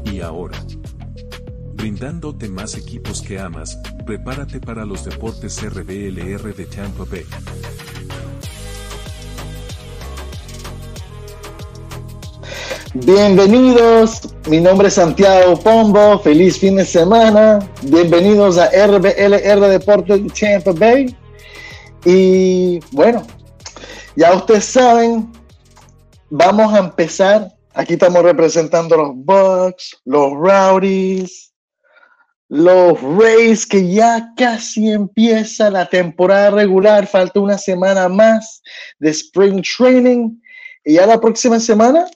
Y ahora, brindándote más equipos que amas, prepárate para los deportes RBLR de Tampa Bay. Bienvenidos, mi nombre es Santiago Pombo, feliz fin de semana, bienvenidos a RBLR Deportes de Tampa Bay. Y bueno, ya ustedes saben, vamos a empezar. Aquí estamos representando los Bucks, los Rowdies, los Rays, que ya casi empieza la temporada regular. Falta una semana más de Spring Training. Y ya la próxima semana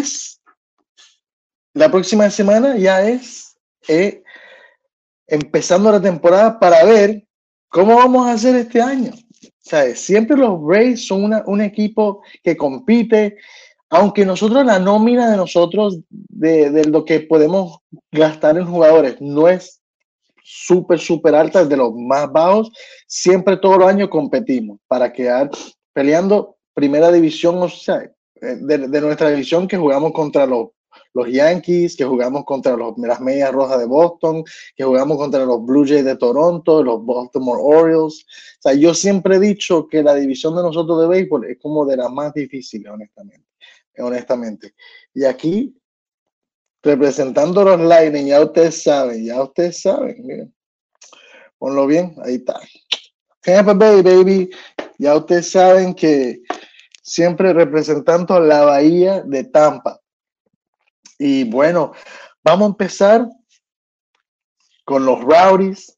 ya es empezando la temporada para ver cómo vamos a hacer este año. ¿Sabes? Siempre los Rays son un equipo que compite. Aunque nosotros, la nómina de nosotros, de lo que podemos gastar en jugadores, no es súper alta, es de los más bajos, siempre todos los años competimos para quedar peleando primera división, o sea, de nuestra división, que jugamos contra los Yankees, que jugamos contra las Medias Rojas de Boston, que jugamos contra los Blue Jays de Toronto, los Baltimore Orioles. O sea, yo siempre he dicho que la división de nosotros de béisbol es como de las más difíciles, honestamente. Y aquí, representando los Lightning, ya ustedes saben, miren. Ponlo bien, ahí está. Tampa Bay, baby. Ya ustedes saben que siempre representando la Bahía de Tampa. Y bueno, vamos a empezar con los Rowdies.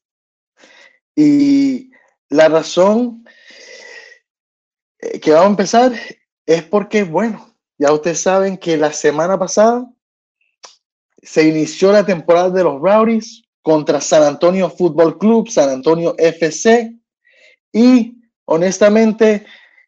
Y la razón que vamos a empezar es porque, bueno, ya ustedes saben que la semana pasada se inició la temporada de los Rowdies contra San Antonio Fútbol Club, San Antonio FC. Y honestamente,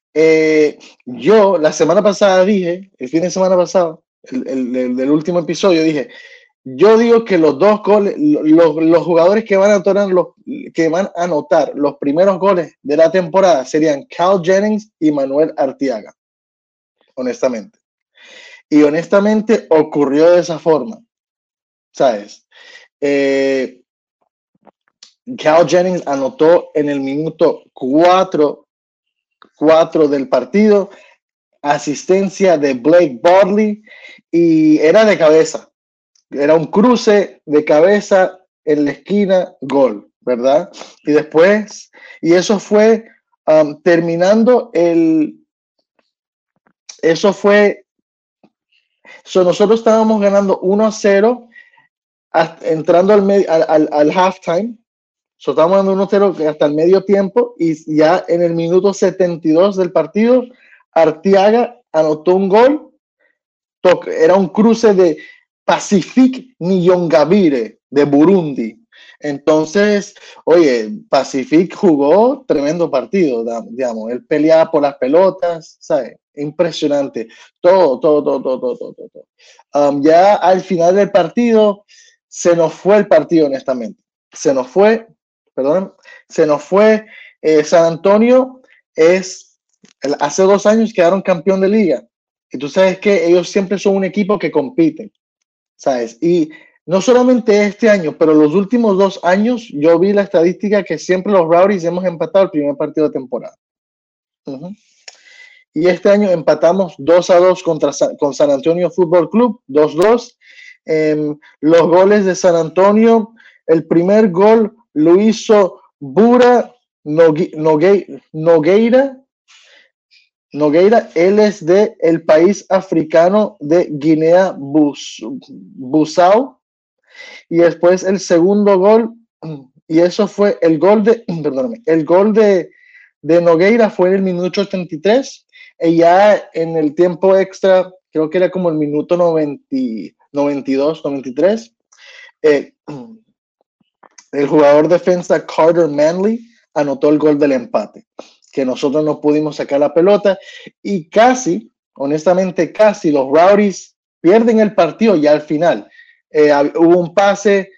yo la semana pasada dije, el fin de semana pasado, del último episodio, dije, yo digo que los dos goles, los jugadores que van a anotar los primeros goles de la temporada serían Cal Jennings y Manuel Arteaga. Honestamente. Y honestamente ocurrió de esa forma. ¿Sabes? Cal Jennings anotó en el minuto 4 del partido, asistencia de Blake Bodley, y era de cabeza. Era un cruce de cabeza en la esquina, gol, ¿verdad? Y después, y eso fue terminando nosotros estábamos ganando 1-0 entrando al halftime. Estábamos dando 1-0 hasta el medio tiempo, y ya en el minuto 72 del partido, Arteaga anotó un gol. Era un cruce de Pacific Niyongabire de Burundi. Entonces, oye, Pacific jugó tremendo partido, digamos. Él peleaba por las pelotas, ¿sabes? Impresionante. Todo. Ya al final del partido, se nos fue el partido, honestamente. Se nos fue San Antonio. Hace 2 años quedaron campeón de liga. Y tú sabes que ellos siempre son un equipo que compiten, ¿sabes? Y no solamente este año, pero los últimos 2 años, yo vi la estadística que siempre los Rowdies hemos empatado el primer partido de temporada. Y este año empatamos 2-2 con San Antonio Fútbol Club, 2-2. Los goles de San Antonio, el primer gol lo hizo Bura Nogueira. Él es del país africano de Guinea-Bissau. Y después el segundo gol, y eso fue el gol de Nogueira, fue en el minuto 83. Y ya en el tiempo extra, creo que era como el minuto 92, 93, el jugador defensa Carter Manley anotó el gol del empate, que nosotros no pudimos sacar la pelota, y honestamente los Rowdies pierden el partido ya al final. Hubo un pase,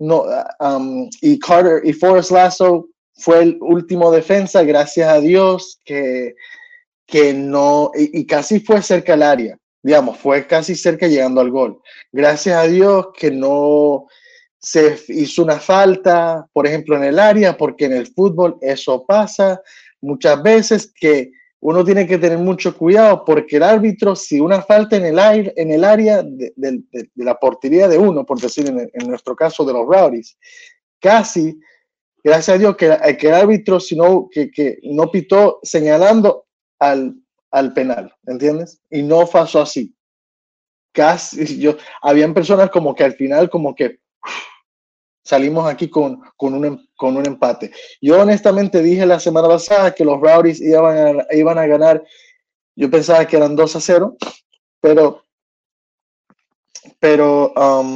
y Forrest Lasso fue el último defensa, gracias a Dios, que no, y casi fue cerca al área. digamos, fue casi cerca llegando al gol. Gracias a Dios que no se hizo una falta, por ejemplo, en el área, porque en el fútbol eso pasa muchas veces, que uno tiene que tener mucho cuidado, porque el árbitro, si una falta en el aire, en el área de la portería de uno, por decir en nuestro caso de los Rowdies, casi, gracias a Dios que el árbitro sino, que no pitó señalando al penal, ¿entiendes? Y no pasó así. Casi, habían personas como que al final como que salimos aquí con un empate. Yo honestamente dije la semana pasada que los Rowdies iban a ganar. Yo pensaba que eran 2-0, pero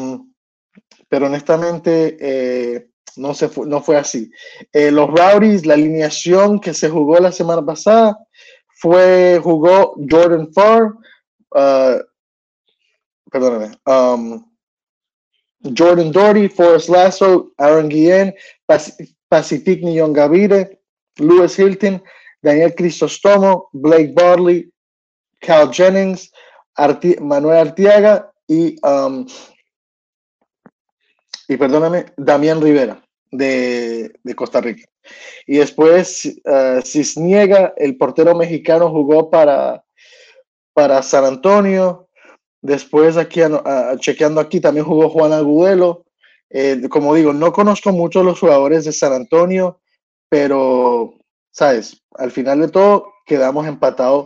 honestamente no fue así. Los Rowdies, la alineación que se jugó la semana pasada jugó Jordan Farr, perdóname, Jordan Doherty, Forrest Lasso, Aaron Guillén, Pacific Nyongabire, Lewis Hilton, Daniel Crisostomo, Blake Bartley, Cal Jennings, Manuel Arteaga y perdóname, Damián Rivera de Costa Rica. Y después Cisniega, el portero mexicano, jugó para San Antonio. Después aquí, chequeando aquí, también jugó Juan Agudelo. Como digo, no conozco mucho los jugadores de San Antonio, pero, ¿sabes? Al final de todo, quedamos empatados.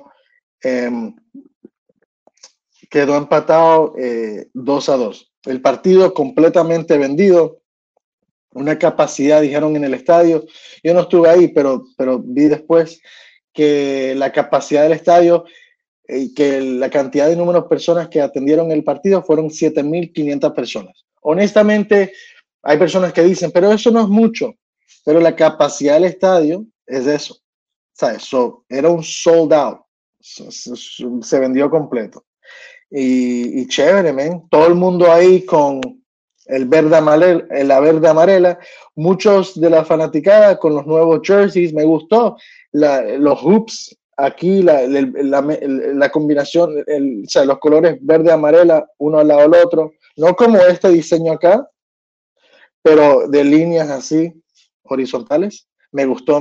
Quedó empatado 2-2. El partido completamente vendido. Una capacidad, dijeron en el estadio. Yo no estuve ahí, pero vi después que la capacidad del estadio y que la cantidad de número de personas que atendieron el partido fueron 7,500 personas. Honestamente, hay personas que dicen, pero eso no es mucho, pero la capacidad del estadio es eso. O sea, eso era un sold out, se vendió completo. Y chévere, man. Todo el mundo ahí con la verde amarela, muchos de la fanaticada con los nuevos jerseys, me gustó, los hoops, aquí la combinación, o sea, los colores verde amarela, uno al lado del otro, no como este diseño acá, pero de líneas así, horizontales, me gustó.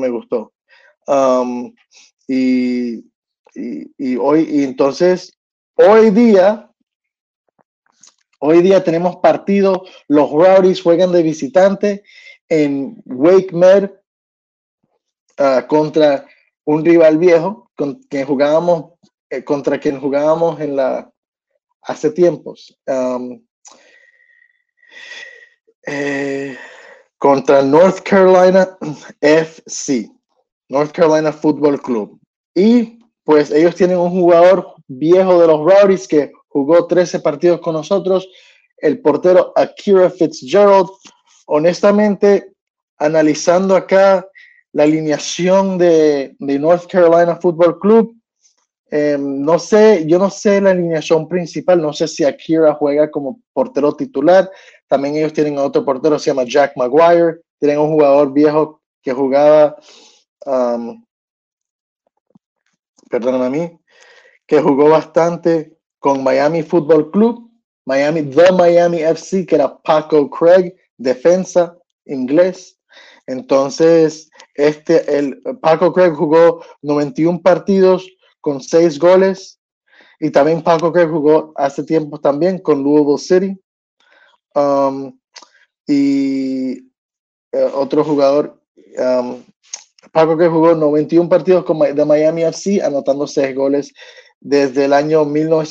Entonces, hoy día tenemos partido, los Rowdies juegan de visitante en Wake Med contra un rival viejo contra quien jugábamos hace tiempos. Contra North Carolina FC, North Carolina Football Club. Y pues ellos tienen un jugador viejo de los Rowdies que jugó 13 partidos con nosotros, el portero Akira Fitzgerald. Honestamente, analizando acá la alineación de North Carolina Football Club, yo no sé la alineación principal, no sé si Akira juega como portero titular. También ellos tienen otro portero, se llama Jack Maguire. Tienen un jugador viejo que jugaba, perdóname a mí, que jugó bastante con Miami Football Club, The Miami FC, que era Paco Craig, defensa inglés. Entonces, Paco Craig jugó 91 partidos con 6 goles. Y también Paco Craig jugó hace tiempo también con Louisville City. Otro jugador, Paco Craig jugó 91 partidos de Miami FC, anotando 6 goles desde el año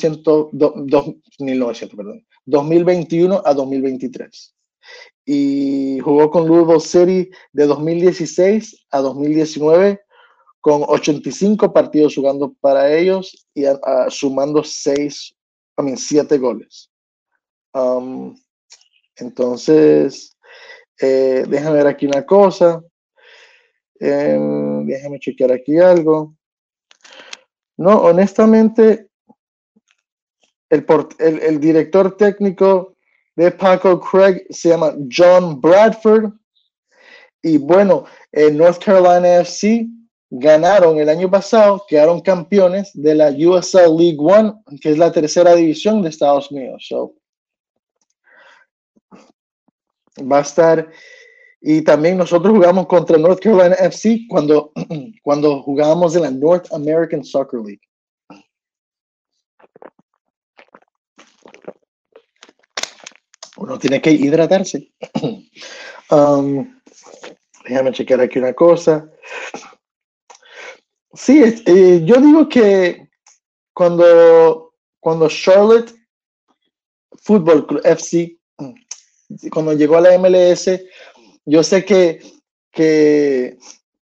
2021 a 2023. Y jugó con Louisville City de 2016 a 2019 con 85 partidos jugando para ellos y sumando 7 goles. Entonces, déjame ver aquí una cosa. Déjame chequear aquí algo. No, honestamente, el director técnico de Paco Craig se llama John Bradford. Y bueno, North Carolina FC ganaron el año pasado, quedaron campeones de la USL League One, que es la tercera división de Estados Unidos. So, va a estar, y también nosotros jugamos contra North Carolina FC cuando jugábamos en la North American Soccer League. Uno tiene que hidratarse. Déjame checar aquí una cosa. Sí, yo digo que cuando Charlotte Football Club FC, cuando llegó a la MLS, yo sé que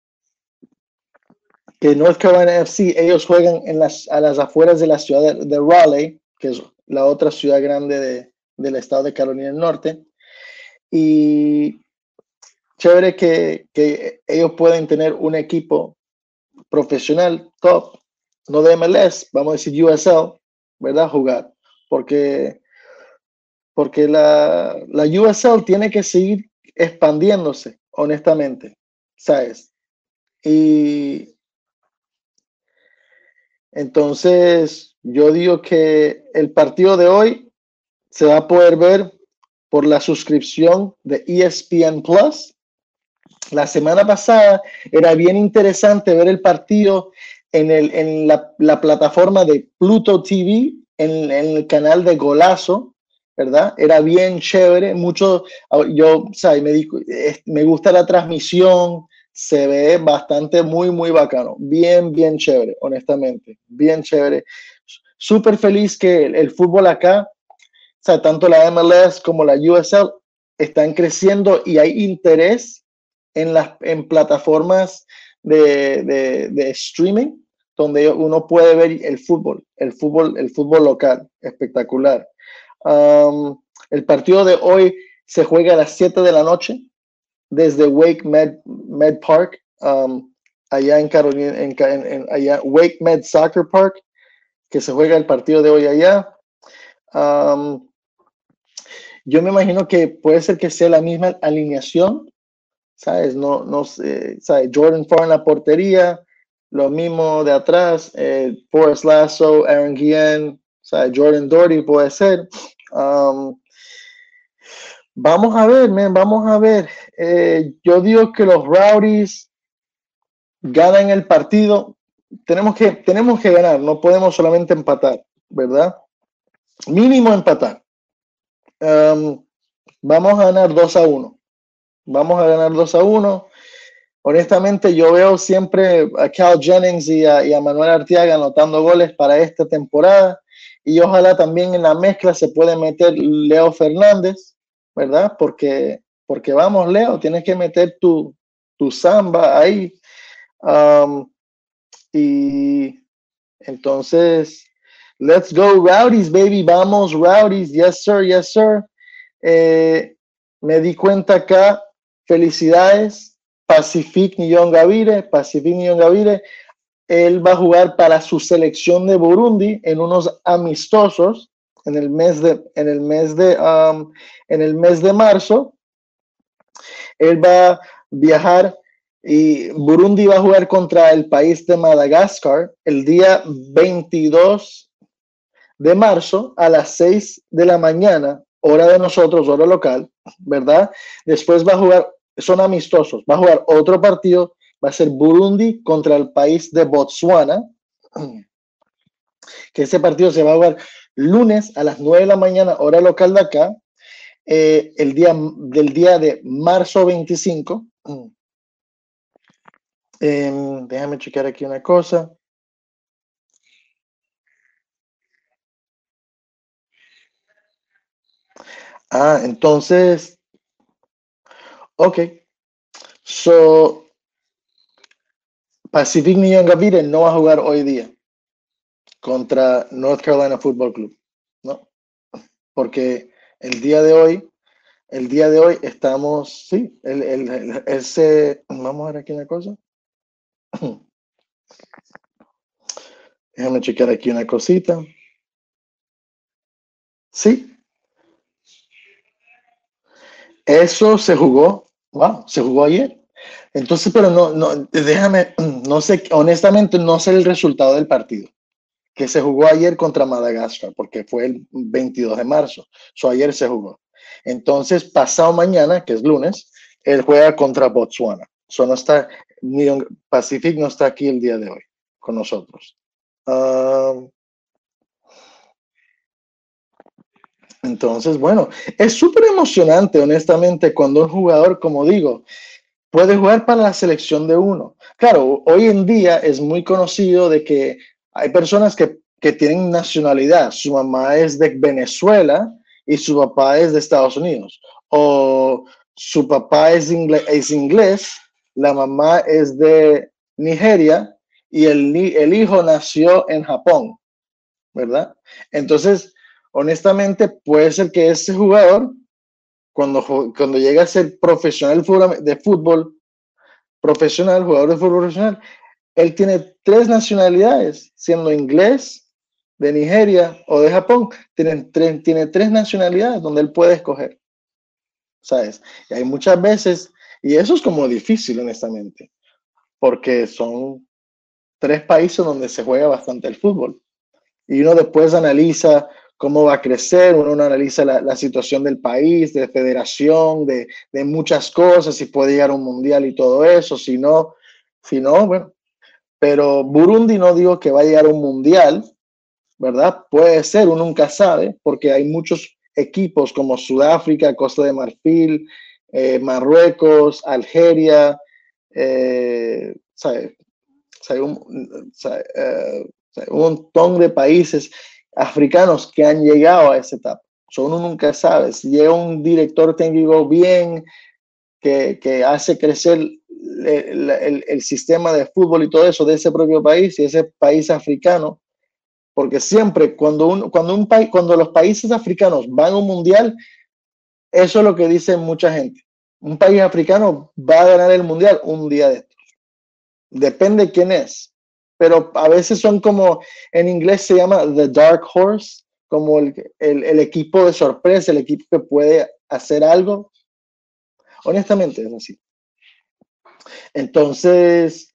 North Carolina FC, ellos juegan a las afueras de la ciudad de Raleigh, que es la otra ciudad grande del estado de Carolina del Norte. Y chévere que ellos pueden tener un equipo profesional top, no de MLS, vamos a decir USL, ¿verdad? Jugar. Porque la USL tiene que seguir expandiéndose, honestamente, ¿sabes? Y entonces yo digo que el partido de hoy se va a poder ver por la suscripción de ESPN Plus. La semana pasada era bien interesante ver el partido en la plataforma de Pluto TV, en el canal de Golazo, ¿verdad? Era bien chévere, mucho, yo, ¿sabes? Me gusta la transmisión, se ve bastante, muy bacano, bien chévere, honestamente, bien chévere. Súper feliz que el fútbol acá, o sea, tanto la MLS como la USL están creciendo y hay interés en plataformas de streaming donde uno puede ver el fútbol local, espectacular. El partido de hoy se juega a las 7 de la noche desde Wake Med Park, allá en Carolina, allá Wake Med Soccer Park, que se juega el partido de hoy allá. Yo me imagino que puede ser que sea la misma alineación, ¿sabes? No sé, ¿sabes? Jordan Farr en la portería, lo mismo de atrás, Forrest Lasso, Aaron Guillen, ¿sabes? Jordan Doherty puede ser. Vamos a ver, vamos a ver. Yo digo que los Rowdies ganan el partido. Tenemos que ganar, no podemos solamente empatar, ¿verdad? Mínimo empatar. Vamos a ganar 2-1. Vamos a ganar 2-1. Honestamente, yo veo siempre a Cal Jennings y a Manuel Arteaga anotando goles para esta temporada. Y ojalá también en la mezcla se puede meter Leo Fernández, ¿verdad? Porque vamos, Leo, tienes que meter tu samba ahí. Y entonces, let's go Rowdies, baby. Vamos, Rowdies. Yes, sir. Yes, sir. Me di cuenta acá. Felicidades. Pacific Nyongabire, él va a jugar para su selección de Burundi en unos amistosos en el mes de marzo. Él va a viajar y Burundi va a jugar contra el país de Madagascar el día 22 de marzo a las 6 de la mañana, hora de nosotros, hora local, ¿verdad? Después va a jugar, son amistosos, va a jugar otro partido, va a ser Burundi contra el país de Botswana, que ese partido se va a jugar lunes a las 9 de la mañana, hora local de acá, el día de marzo 25. Déjame checar aquí una cosa. Entonces, ok. So, Pacific Nyongabire no va a jugar hoy día contra North Carolina Football Club, ¿no? Porque el día de hoy estamos, sí, vamos a ver aquí una cosa. Déjame checar aquí una cosita. Sí. Eso se jugó, wow, se jugó ayer. Entonces, pero déjame, no sé, honestamente no sé el resultado del partido que se jugó ayer contra Madagascar, porque fue el 22 de marzo. Ayer se jugó. Entonces, pasado mañana, que es lunes, él juega contra Botswana. No está, Pacific no está aquí el día de hoy con nosotros. Entonces, bueno, es súper emocionante, honestamente, cuando un jugador, como digo, puede jugar para la selección de uno. Claro, hoy en día es muy conocido de que hay personas que tienen nacionalidad. Su mamá es de Venezuela y su papá es de Estados Unidos. O su papá es inglés, la mamá es de Nigeria y el hijo nació en Japón, ¿verdad? Entonces, honestamente, puede ser que ese jugador, cuando llega a ser profesional de fútbol profesional, jugador de fútbol profesional, él tiene 3 nacionalidades, siendo inglés, de Nigeria o de Japón, tiene 3 nacionalidades donde él puede escoger, ¿sabes? Y hay muchas veces, y eso es como difícil, honestamente, porque son 3 países donde se juega bastante el fútbol. Y uno después analiza cómo va a crecer, uno analiza la situación del país, de federación, de muchas cosas, si puede llegar a un mundial y todo eso, si no, bueno. Pero Burundi no digo que va a llegar a un mundial, ¿verdad? Puede ser, uno nunca sabe, porque hay muchos equipos como Sudáfrica, Costa de Marfil, Marruecos, Algeria, ¿sabe? Un montón de países africanos que han llegado a esa etapa. Uno nunca sabe. Si llega un director técnico bien, que hace crecer el sistema de fútbol y todo eso de ese propio país y ese país africano, porque siempre cuando los países africanos van a un mundial, eso es lo que dice mucha gente. Un país africano va a ganar el mundial un día de estos. Depende quién es. Pero a veces son como, en inglés se llama the dark horse, como el equipo de sorpresa, el equipo que puede hacer algo. Honestamente es así. Entonces,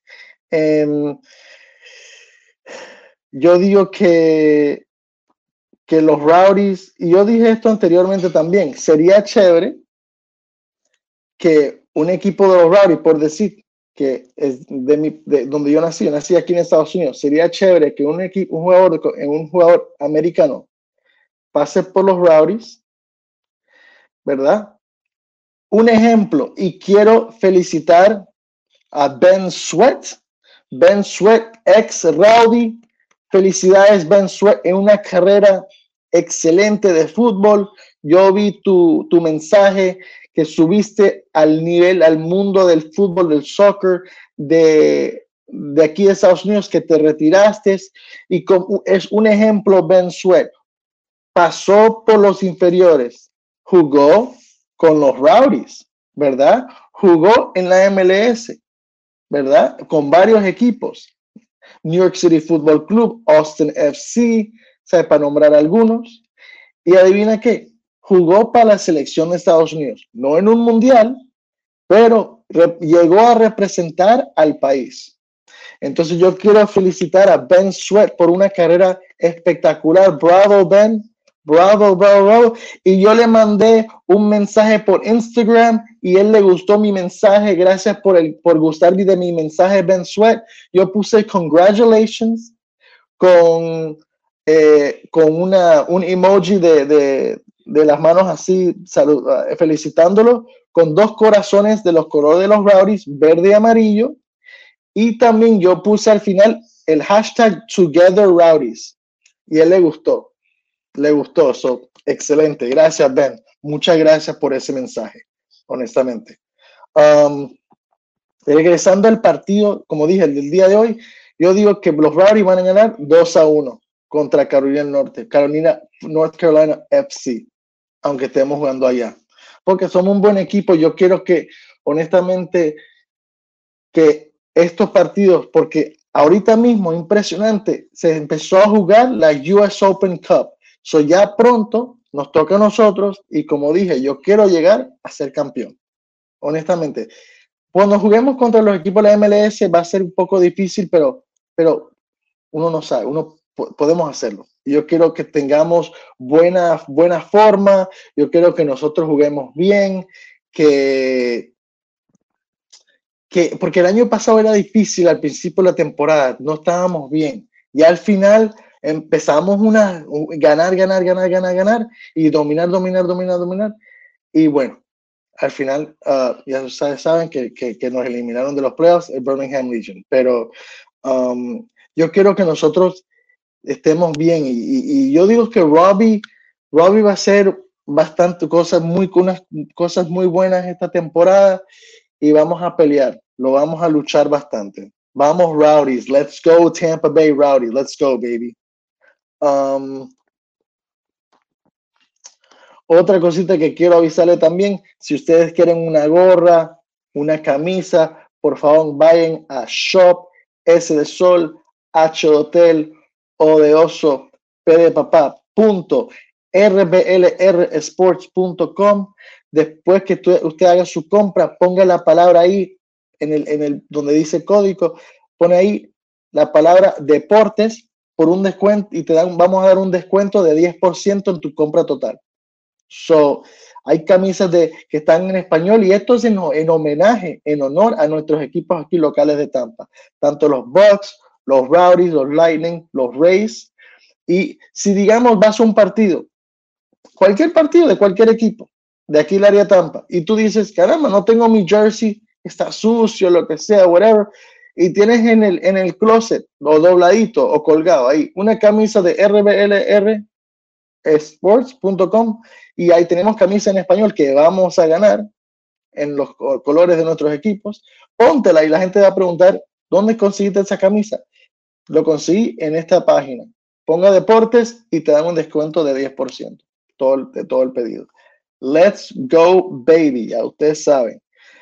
yo digo que los Rowdies, y yo dije esto anteriormente también, sería chévere que un equipo de los Rowdies, por decir que es de donde yo nací aquí en Estados Unidos, sería chévere que un jugador americano pase por los Rowdies, ¿verdad? Un ejemplo, y quiero felicitar a Ben Sweat, ex Rowdy. Felicidades, Ben Sweat, en una carrera excelente de fútbol. Yo vi tu mensaje que subiste al mundo del fútbol, del soccer, de aquí de Estados Unidos, que te retiraste. Y es un ejemplo, Ben Sweat. Pasó por los inferiores, jugó con los Rowdies, ¿verdad? Jugó en la MLS, ¿verdad? Con varios equipos. New York City Football Club, Austin FC, ¿sabe? Para nombrar algunos. Y adivina qué, jugó para la selección de Estados Unidos. No en un mundial, pero llegó a representar al país. Entonces yo quiero felicitar a Ben Sweat por una carrera espectacular. Bravo, Ben. Bravo, bravo, bravo. Y yo le mandé un mensaje por Instagram y él le gustó mi mensaje. Gracias por gustar de mi mensaje, Ben Sweat. Yo puse congratulations con un emoji de las manos así, felicitándolo, con 2 corazones de los colores de los Rowdies, verde y amarillo. Y también yo puse al final el hashtag Together Rowdies. Y él le gustó. Excelente. Gracias, Ben. Muchas gracias por ese mensaje, honestamente. Regresando al partido, como dije, el del día de hoy, yo digo que los Rowdies van a ganar 2-1 contra North Carolina FC, aunque estemos jugando allá. Porque somos un buen equipo. Yo quiero que, honestamente, que estos partidos, porque ahorita mismo, impresionante, se empezó a jugar la US Open Cup. Ya pronto nos toca a nosotros y como dije, yo quiero llegar a ser campeón. Honestamente, Cuando juguemos contra los equipos de la MLS va a ser un poco difícil, pero uno no sabe, podemos hacerlo. Yo quiero que tengamos buena forma, yo quiero que nosotros juguemos bien, porque el año pasado era difícil al principio de la temporada, no estábamos bien. Y al final empezamos ganar y dominar. Y bueno, al final ya ustedes saben que nos eliminaron de los playoffs el Birmingham Legion. Pero yo quiero que nosotros estemos bien. Y yo digo que Robbie va a hacer unas cosas muy buenas esta temporada y vamos a pelear, lo vamos a luchar bastante. Vamos, Rowdies, let's go Tampa Bay Rowdies, let's go, baby. Otra cosita que quiero avisarle también, si ustedes quieren una gorra, una camisa, por favor vayan a Shop, S de Sol, H de Hotel, O de Oso, P de Papá, .rblrsports.com. Después que usted haga su compra, ponga la palabra ahí en el donde dice código, pone ahí la palabra deportes por un descuento y vamos a dar un descuento de 10% en tu compra total. So, hay camisas que están en español y esto es en homenaje, en honor a nuestros equipos aquí locales de Tampa, tanto los Bucks, los Rowdies, los Lightning, los Rays. Y si digamos vas a un partido, cualquier partido de cualquier equipo de aquí el área Tampa, y tú dices, caramba, no tengo mi jersey, está sucio, lo que sea, whatever, y tienes en el closet o dobladito o colgado ahí una camisa de rblrsports.com y ahí tenemos camisa en español que vamos a ganar en los colores de nuestros equipos, póntela y la gente va a preguntar, ¿dónde conseguiste esa camisa? Lo conseguí en esta página. Ponga deportes y te dan un descuento de 10% de todo el pedido. Let's go, baby. Ya ustedes saben.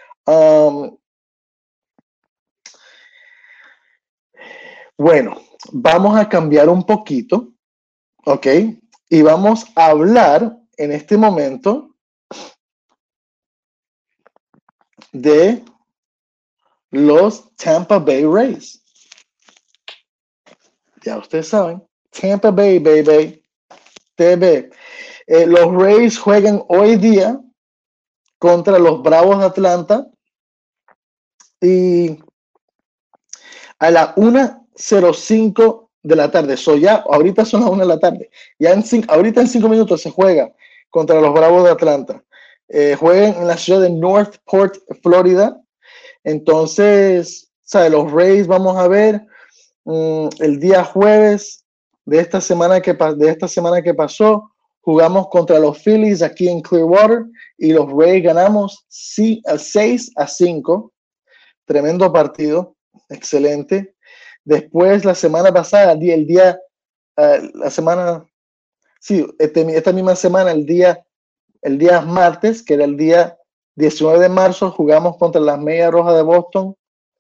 Bueno, vamos a cambiar un poquito, ¿ok? Y vamos a hablar en este momento de los Tampa Bay Rays. Ya ustedes saben, Tampa Bay, baby, TB. Los Rays juegan hoy día contra los Bravos de Atlanta y a la 1:05 de la tarde. Ya ahorita son las 1 de la tarde. Ahorita en 5 minutos se juega contra los Bravos de Atlanta. Juegan en la ciudad de Northport, Florida. Entonces, los Rays vamos a ver el día jueves de esta semana que pasó. Jugamos contra los Phillies aquí en Clearwater y los Rays ganamos 6-5. Tremendo partido, excelente. Después, la semana pasada, esta misma semana, el día martes, que era el día 19 de marzo, jugamos contra las Medias Rojas de Boston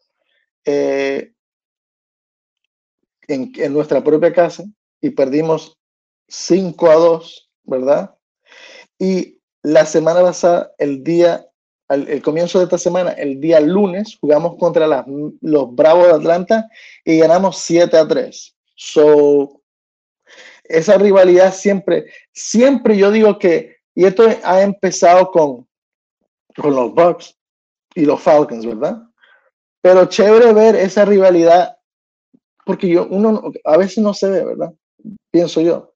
en nuestra propia casa y perdimos 5-2, ¿verdad? Y la semana pasada, el comienzo de esta semana, el día lunes, jugamos contra los Bravos de Atlanta y ganamos 7-3. So, esa rivalidad siempre yo digo que, y esto ha empezado con los Bucks y los Falcons, ¿verdad? Pero chévere ver esa rivalidad, porque uno a veces no se ve, ¿verdad? Pienso yo.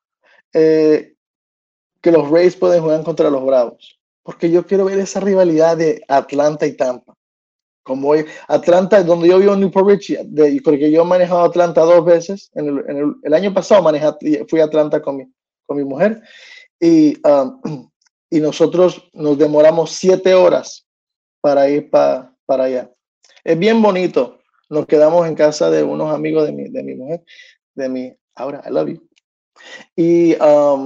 Que los Rays pueden jugar contra los Bravos, porque yo quiero ver esa rivalidad de Atlanta y Tampa. Como Atlanta, donde yo vivo en Newport Beach, porque yo he manejado Atlanta 2 veces. El año pasado fui a Atlanta con mi mujer y nosotros nos demoramos 7 horas para ir para allá. Es bien bonito. Nos quedamos en casa de unos amigos de mi mujer, ahora, I love you. Y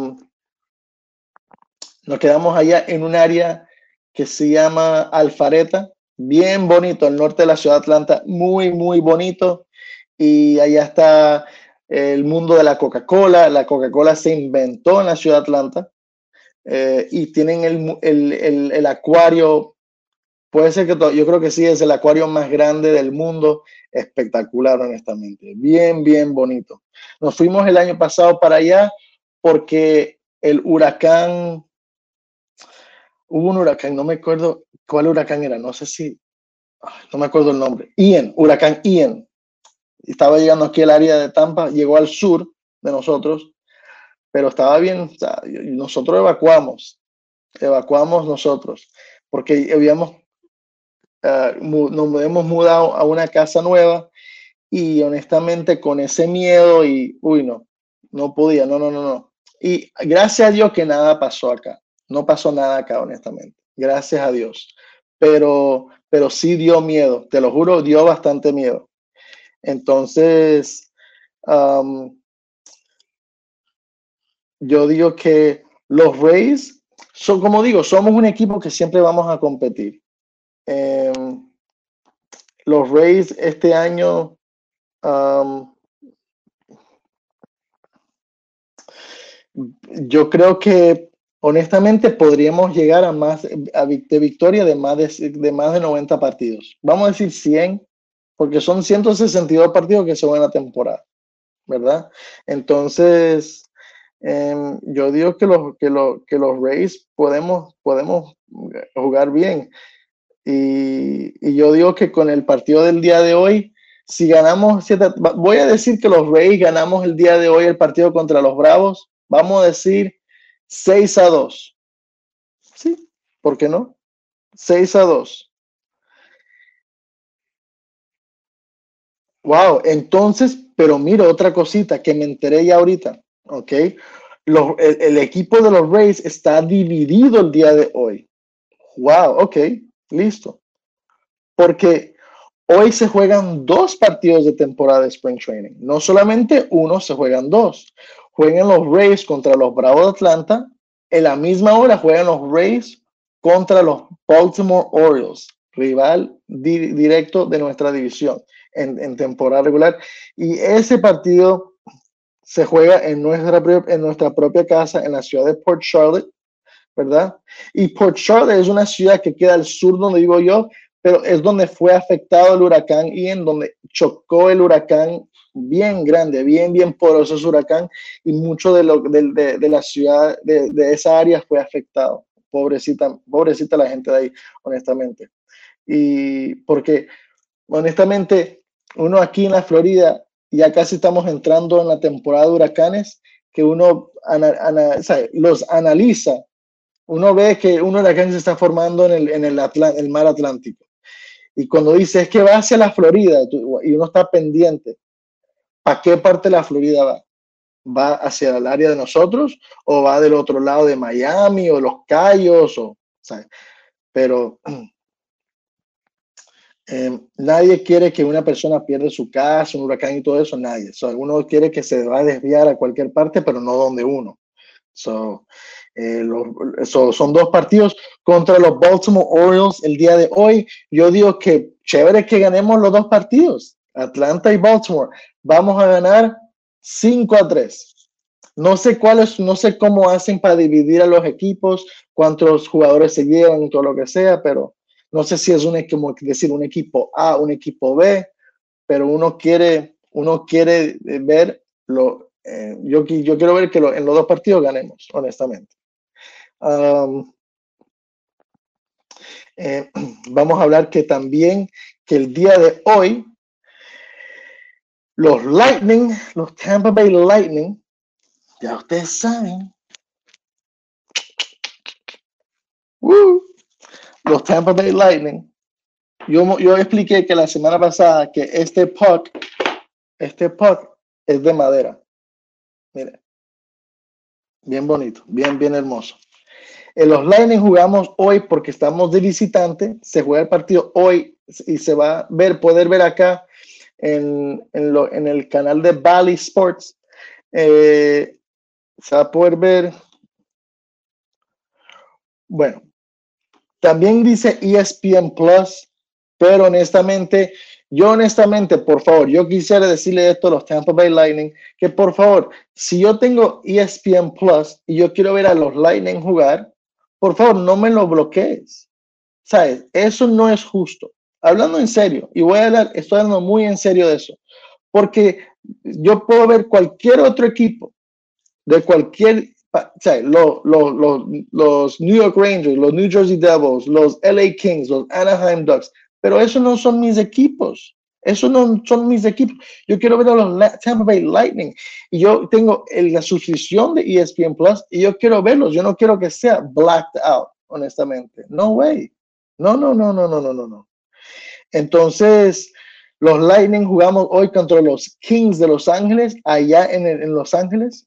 nos quedamos allá en un área que se llama Alpharetta, bien bonito, al norte de la ciudad de Atlanta, muy, muy bonito. Y allá está el mundo de la Coca-Cola. La Coca-Cola se inventó en la ciudad de Atlanta y tienen el acuario puede ser que yo creo que sí, es el acuario más grande del mundo. Espectacular, honestamente. Bien, bien bonito. Nos fuimos el año pasado para allá porque el huracán, hubo un huracán, no me acuerdo cuál huracán era, no sé si, no me acuerdo el nombre. Ian, huracán Ian. Estaba llegando aquí al área de Tampa, llegó al sur de nosotros, pero estaba bien, o sea, nosotros evacuamos nosotros, porque habíamos, nos hemos mudado a una casa nueva y honestamente con ese miedo y, uy, no podía, no. Y gracias a Dios que nada pasó acá, no pasó nada acá, honestamente, gracias a Dios, pero sí dio miedo, te lo juro, dio bastante miedo. Entonces, yo digo que los Rays son, como digo, somos un equipo que siempre vamos a competir. Los Rays este año, yo creo que honestamente podríamos llegar a más de victoria de más de 90 partidos. Vamos a decir 100, porque son 162 partidos que son en la temporada, ¿verdad? Entonces, yo digo que los Rays podemos jugar bien. Y yo digo que con el partido del día de hoy, si ganamos, voy a decir que los Rays ganamos el día de hoy el partido contra los Bravos, vamos a decir 6-2. Sí, ¿por qué no? 6-2. Wow, entonces, pero mira otra cosita que me enteré ya ahorita, ¿ok? El equipo de los Rays está dividido el día de hoy. Wow, ok, listo. Porque hoy se juegan 2 partidos de temporada de Spring Training. No solamente uno, se juegan 2. Juegan los Rays contra los Bravos de Atlanta. En la misma hora juegan los Rays contra los Baltimore Orioles, rival directo de nuestra división en temporada regular. Y ese partido se juega en nuestra propia casa, en la ciudad de Port Charlotte, ¿verdad? Y Port Charlotte es una ciudad que queda al sur donde vivo yo, pero es donde fue afectado el huracán Ian, donde chocó el huracán bien grande, bien poderoso ese huracán, y mucho de la ciudad, de esa área fue afectado. Pobrecita la gente de ahí, honestamente. Y porque, honestamente, uno aquí en la Florida, ya casi estamos entrando en la temporada de huracanes, que uno los analiza. Uno ve que un huracán se está formando en el mar Atlántico. Y cuando dice es que va hacia la Florida y uno está pendiente, ¿a qué parte de la Florida va? ¿Va hacia el área de nosotros o va del otro lado de Miami o Los Cayos? ¿Sabes? Pero nadie quiere que una persona pierda su casa, un huracán y todo eso, nadie. Uno quiere que se va a desviar a cualquier parte, pero no donde uno. Son 2 partidos contra los Baltimore Orioles el día de hoy. Yo digo que chévere que ganemos los 2 partidos, Atlanta y Baltimore. Vamos a ganar 5-3. No sé cómo hacen para dividir a los equipos, cuántos jugadores se llevan y todo lo que sea, pero no sé si es un equipo A, un equipo B, pero uno quiere ver yo quiero ver que en los 2 partidos ganemos, honestamente. Vamos a hablar que también que el día de hoy los Tampa Bay Lightning, ya ustedes saben, los Tampa Bay Lightning, yo expliqué que la semana pasada que este puck es de madera. Mire, bien bonito, bien hermoso. En los Lightning jugamos hoy porque estamos de visitante. Se juega el partido hoy y se va a poder ver acá en el canal de Bally Sports. Se va a poder ver. Bueno, también dice ESPN Plus, pero honestamente, por favor, yo quisiera decirle esto a los Tampa Bay Lightning, que por favor, si yo tengo ESPN Plus y yo quiero ver a los Lightning jugar, por favor, no me lo bloquees. ¿Sabes? Eso no es justo. Hablando en serio, y estoy hablando muy en serio de eso, porque yo puedo ver cualquier otro equipo de cualquier, ¿sabes? Los New York Rangers, los New Jersey Devils, los LA Kings, los Anaheim Ducks, pero esos no son mis equipos. Esos no son mis equipos. Yo quiero ver a los Tampa Bay Lightning y yo tengo la suscripción de ESPN Plus y yo quiero verlos. Yo no quiero que sea blacked out, honestamente. No way. No, no, no, no, no, no, no, no. Entonces, los Lightning jugamos hoy contra los Kings de Los Ángeles, allá en Los Ángeles.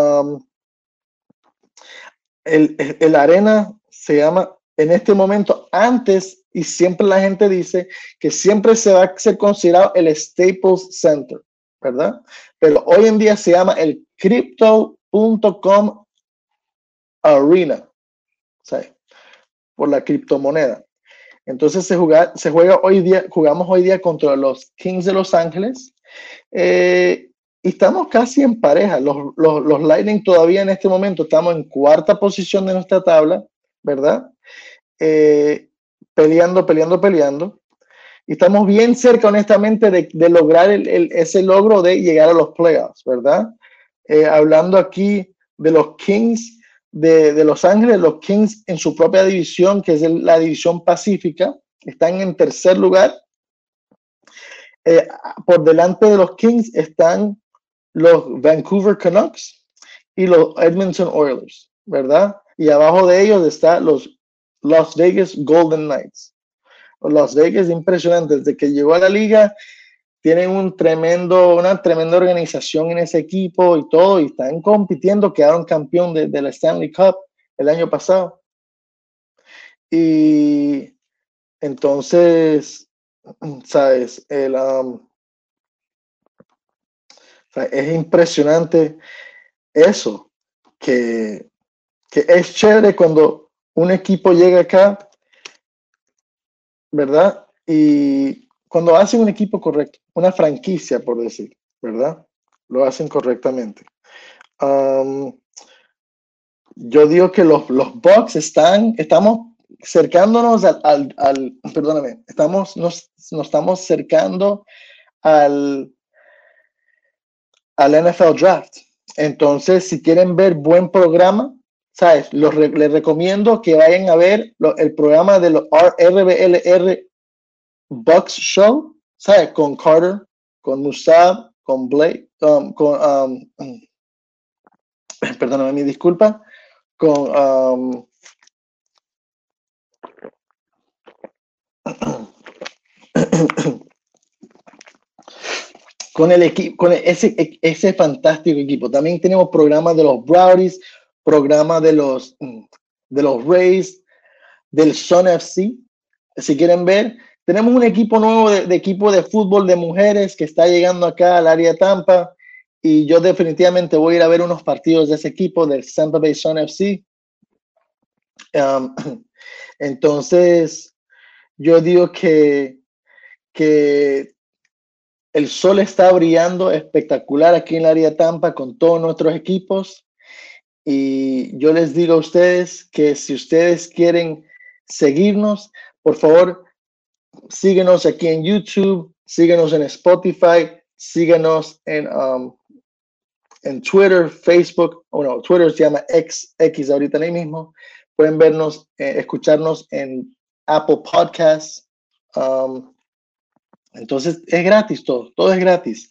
El arena se llama en este momento antes, y siempre la gente dice que siempre se va a ser considerado el Staples Center, ¿verdad? Pero hoy en día se llama el Crypto.com Arena, ¿sabes? Por la criptomoneda. Entonces se juega hoy día, jugamos hoy día contra los Kings de Los Ángeles. Y estamos casi en pareja. Los Lightning todavía en este momento estamos en cuarta posición de nuestra tabla, ¿verdad? Peleando. Y estamos bien cerca, honestamente, de lograr ese logro de llegar a los playoffs, ¿verdad? Hablando aquí de los Kings de Los Ángeles, los Kings en su propia división, que es la división pacífica, están en tercer lugar. Por delante de los Kings están los Vancouver Canucks y los Edmonton Oilers, ¿verdad? Y abajo de ellos están los Las Vegas Golden Knights. Las Vegas, impresionante, desde que llegó a la liga, tienen una tremenda organización en ese equipo y todo, y están compitiendo, quedaron campeón de la Stanley Cup el año pasado. Y entonces, ¿sabes? Es impresionante eso, que es chévere cuando un equipo llega acá, ¿verdad? Y cuando hacen un equipo correcto, una franquicia, por decir, ¿verdad? Lo hacen correctamente. Yo digo que los Bucks estamos cercándonos nos estamos acercando al NFL Draft. Entonces, si quieren ver buen programa, ¿sabes? Les recomiendo que vayan a ver el programa de los RBLR Bucks Show, ¿sabes? Con Carter, con Musab, con Blake, perdóname, mi disculpa, con con el equipo, con ese fantástico equipo. También tenemos programas de los Brownies, programas de los Rays, del Sun FC. Si quieren ver, tenemos un equipo nuevo de equipo de fútbol de mujeres que está llegando acá al área de Tampa, y yo definitivamente voy a ir a ver unos partidos de ese equipo del Tampa Bay Sun FC. Entonces, yo digo que el sol está brillando espectacular aquí en el área de Tampa con todos nuestros equipos. Y yo les digo a ustedes que si ustedes quieren seguirnos, por favor, síguenos aquí en YouTube, síguenos en Spotify, síguenos en Twitter, Facebook, Twitter se llama X ahorita mismo. Pueden vernos, escucharnos en Apple Podcasts. Entonces es gratis todo es gratis.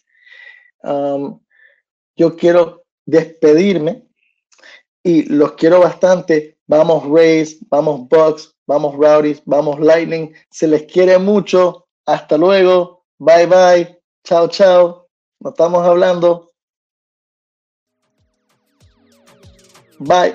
Yo quiero despedirme y los quiero bastante. Vamos Rays, vamos Bucks, vamos Rowdies, vamos Lightning. Se les quiere mucho. Hasta luego. Bye bye. Chao, chao. Nos estamos hablando. Bye.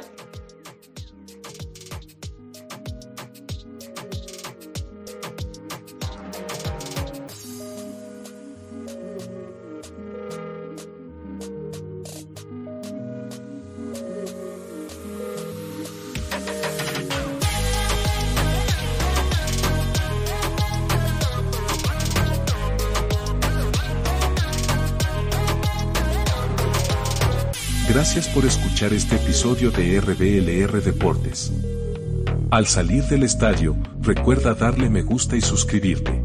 Gracias por escuchar este episodio de RBLR Deportes. Al salir del estadio, recuerda darle me gusta y suscribirte.